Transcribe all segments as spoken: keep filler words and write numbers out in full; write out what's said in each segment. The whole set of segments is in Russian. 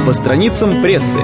по страницам прессы.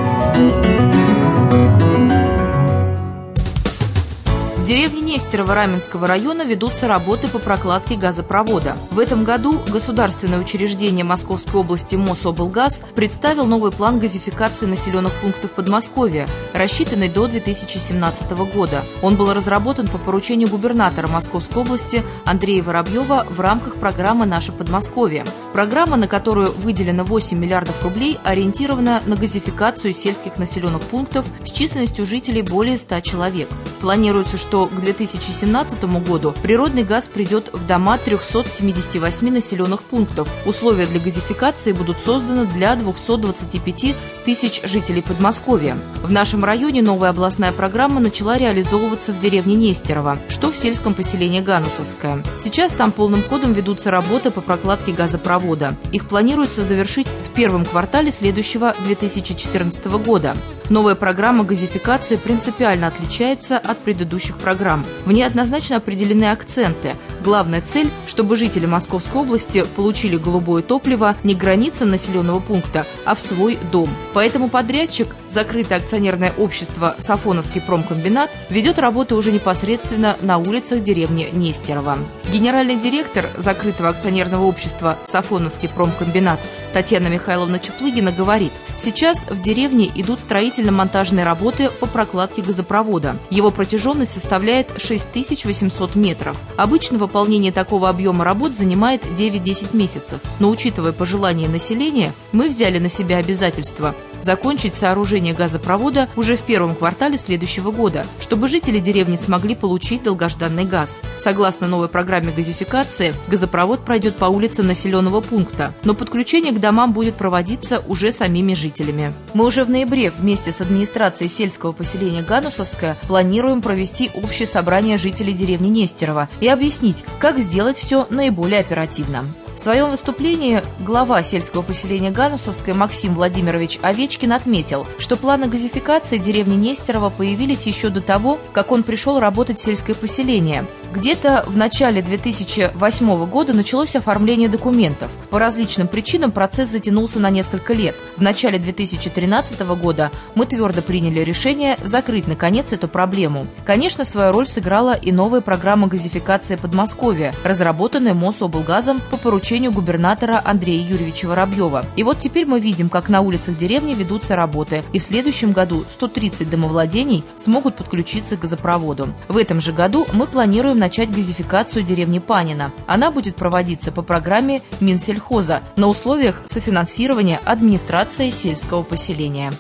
В деревне Нестерово Раменского района ведутся работы по прокладке газопровода. В этом году государственное учреждение Московской области Мособлгаз представил новый план газификации населенных пунктов Подмосковья, рассчитанный до две тысячи семнадцатого года. Он был разработан по поручению губернатора Московской области Андрея Воробьева в рамках программы «Наше Подмосковье». Программа, на которую выделено восемь миллиардов рублей, ориентирована на газификацию сельских населенных пунктов с численностью жителей более ста человек. Планируется, что к две тысячи семнадцатому году природный газ придет в дома трёхсот семидесяти восьми населенных пунктов. Условия для газификации будут созданы для двухсот двадцати пяти тысяч жителей Подмосковья. В нашем районе новая областная программа начала реализовываться в деревне Нестерово, что в сельском поселении Ганусовское. Сейчас там полным ходом ведутся работы по прокладке газопровода. Их планируется завершить в первом квартале следующего две тысячи четырнадцатого года. Новая программа газификации принципиально отличается от предыдущих программ. В ней однозначно определены акценты. Главная цель, чтобы жители Московской области получили голубое топливо не к границам населенного пункта, а в свой дом. Поэтому подрядчик, закрытое акционерное общество «Сафоновский промкомбинат», ведет работу уже непосредственно на улицах деревни Нестерово. Генеральный директор закрытого акционерного общества «Сафоновский промкомбинат» Татьяна Михайловна Чуплыгина говорит: сейчас в деревне идут строительно-монтажные работы по прокладке газопровода. Его протяженность составляет шесть тысяч восемьсот метров. Обычно выполнение такого объема работ занимает девять-десять месяцев. Но, учитывая пожелания населения, мы взяли на себя обязательство закончить сооружение газопровода уже в первом квартале следующего года, чтобы жители деревни смогли получить долгожданный газ. Согласно новой программе газификации, газопровод пройдет по улицам населенного пункта, но подключение к домам будет проводиться уже самими жителями. Мы уже в ноябре вместе с администрацией сельского поселения Ганусовское планируем провести общее собрание жителей деревни Нестерово и объяснить, как сделать все наиболее оперативно. В своем выступлении глава сельского поселения Ганусовское Максим Владимирович Овечкин отметил, что планы газификации деревни Нестерово появились еще до того, как он пришел работать в сельское поселение. Где-то в начале две тысячи восьмого года началось оформление документов. По различным причинам процесс затянулся на несколько лет. В начале две тысячи тринадцатого года мы твердо приняли решение закрыть, наконец, эту проблему. Конечно, свою роль сыграла и новая программа газификации Подмосковья, разработанная Мособлгазом по поручению губернатора Андрея Юрьевича Воробьева. И вот теперь мы видим, как на улицах деревни ведутся работы, и в следующем году сто тридцать домовладений смогут подключиться к газопроводу. В этом же году мы планируем начать газификацию деревни Панино. Она будет проводиться по программе Минсельхоза на условиях софинансирования администрации сельского поселения.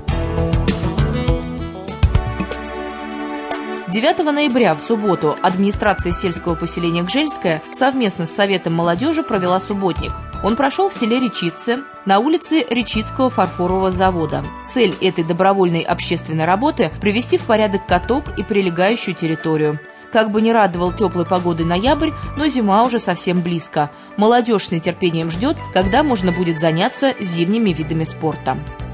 девятого ноября в субботу администрация сельского поселения Гжельское совместно с Советом молодежи провела субботник. Он прошел в селе Речице на улице Речицкого фарфорового завода. Цель этой добровольной общественной работы – привести в порядок каток и прилегающую территорию. Как бы ни радовал теплой погодой ноябрь, но зима уже совсем близко. Молодежь с нетерпением ждет, когда можно будет заняться зимними видами спорта.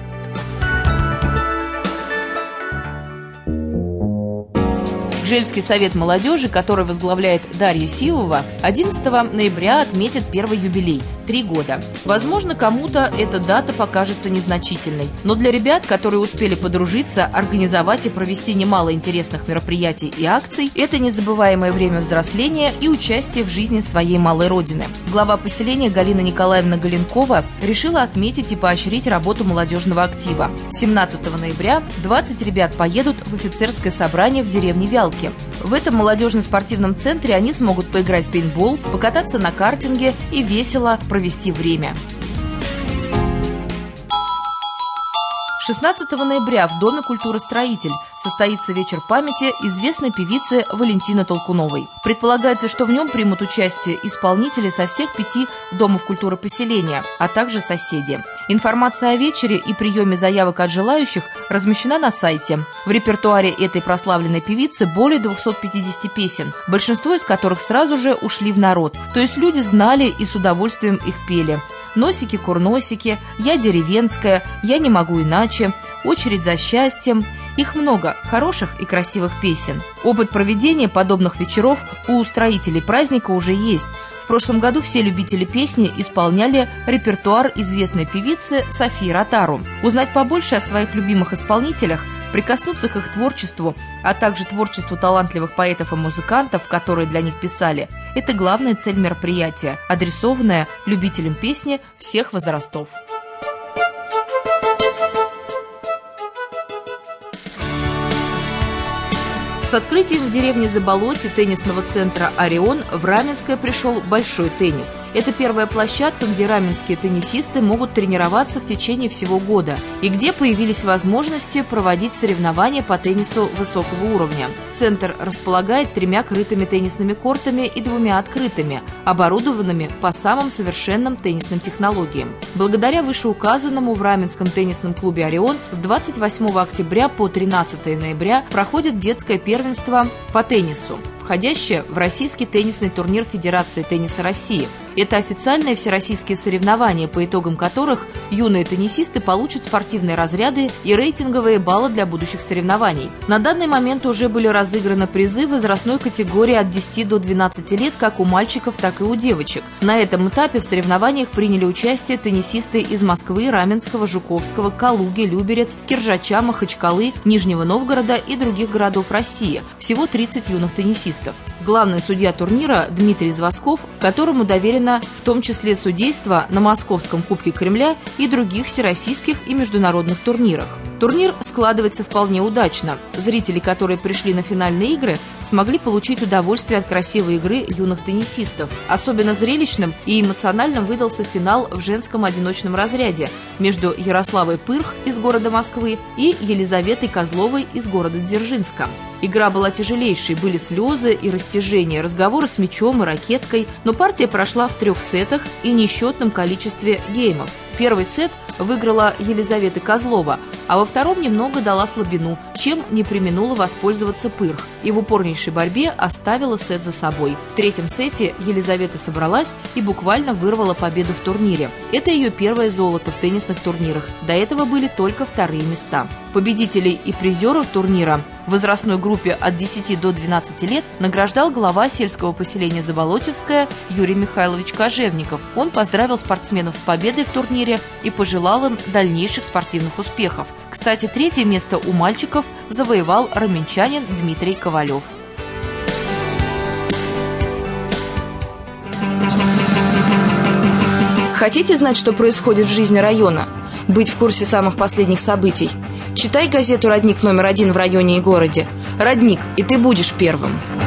Гжельский совет молодежи, который возглавляет Дарья Силова, одиннадцатого ноября отметит первый юбилей – три года. Возможно, кому-то эта дата покажется незначительной, но для ребят, которые успели подружиться, организовать и провести немало интересных мероприятий и акций, это незабываемое время взросления и участия в жизни своей малой родины. Глава поселения Галина Николаевна Галенкова решила отметить и поощрить работу молодежного актива. семнадцатого ноября двадцать ребят поедут в офицерское собрание в деревне Вялки. В этом молодежно-спортивном центре они смогут поиграть в пейнтбол, покататься на картинге и весело провести время. шестнадцатого ноября в Доме культуры «Строитель» состоится вечер памяти известной певицы Валентины Толкуновой. Предполагается, что в нем примут участие исполнители со всех пяти домов культуры поселения, а также соседи. Информация о вечере и приеме заявок от желающих размещена на сайте. В репертуаре этой прославленной певицы более двухсот пятидесяти песен, большинство из которых сразу же ушли в народ, то есть люди знали и с удовольствием их пели. «Носики-курносики», «Я деревенская», «Я не могу иначе», «Очередь за счастьем». Их много хороших и красивых песен. Опыт проведения подобных вечеров у устроителей праздника уже есть. В прошлом году все любители песни исполняли репертуар известной певицы Софии Ротару. Узнать побольше о своих любимых исполнителях, прикоснуться к их творчеству, а также творчеству талантливых поэтов и музыкантов, которые для них писали – это главная цель мероприятия, адресованная любителям песни всех возрастов. С открытием в деревне Заболотье теннисного центра «Орион» в Раменское пришел большой теннис. Это первая площадка, где раменские теннисисты могут тренироваться в течение всего года и где появились возможности проводить соревнования по теннису высокого уровня. Центр располагает тремя крытыми теннисными кортами и двумя открытыми, оборудованными по самым совершенным теннисным технологиям. Благодаря вышеуказанному в Раменском теннисном клубе «Орион» с двадцать восьмого октября по тринадцатое ноября проходит детское первенство по теннису, входящее в Российский теннисный турнир Федерации тенниса России. Это официальные всероссийские соревнования, по итогам которых юные теннисисты получат спортивные разряды и рейтинговые баллы для будущих соревнований. На данный момент уже были разыграны призы в возрастной категории от десяти до двенадцати лет как у мальчиков, так и у девочек. На этом этапе в соревнованиях приняли участие теннисисты из Москвы, Раменского, Жуковского, Калуги, Люберец, Киржача, Махачкалы, Нижнего Новгорода и других городов России. Всего тридцать юных теннисистов. Главный судья турнира Дмитрий Звосков, которому доверено в том числе судейство на Московском Кубке Кремля и других всероссийских и международных турнирах. Турнир складывается вполне удачно. Зрители, которые пришли на финальные игры, смогли получить удовольствие от красивой игры юных теннисистов. Особенно зрелищным и эмоциональным выдался финал в женском одиночном разряде между Ярославой Пырх из города Москвы и Елизаветой Козловой из города Дзержинска. Игра была тяжелейшей, были слезы и растяжения, разговоры с мячом и ракеткой, но партия прошла в трех сетах и несчетном количестве геймов. Первый сет выиграла Елизавета Козлова, а во втором немного дала слабину, чем не преминула воспользоваться Пырх, и в упорнейшей борьбе оставила сет за собой. В третьем сете Елизавета собралась и буквально вырвала победу в турнире. Это ее первое золото в теннисных турнирах, до этого были только вторые места. Победителей и призеров турнира в возрастной группе от десяти до двенадцати лет награждал глава сельского поселения Заболотьевское Юрий Михайлович Кожевников. Он поздравил спортсменов с победой в турнире и пожелал им дальнейших спортивных успехов. Кстати, третье место у мальчиков завоевал раменчанин Дмитрий Ковалев. Хотите знать, что происходит в жизни района? Быть в курсе самых последних событий? Читай газету «Родник» номер один в районе и городе. «Родник», и ты будешь первым.